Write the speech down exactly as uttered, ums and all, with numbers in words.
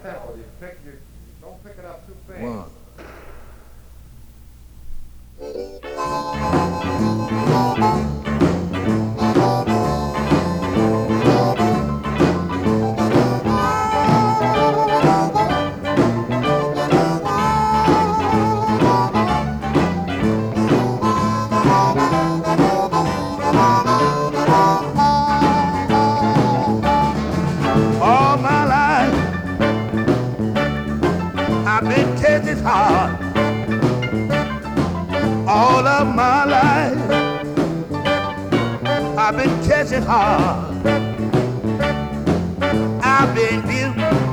One. All my life I've been tested hard. All of my life I've been tested hard. I've been beat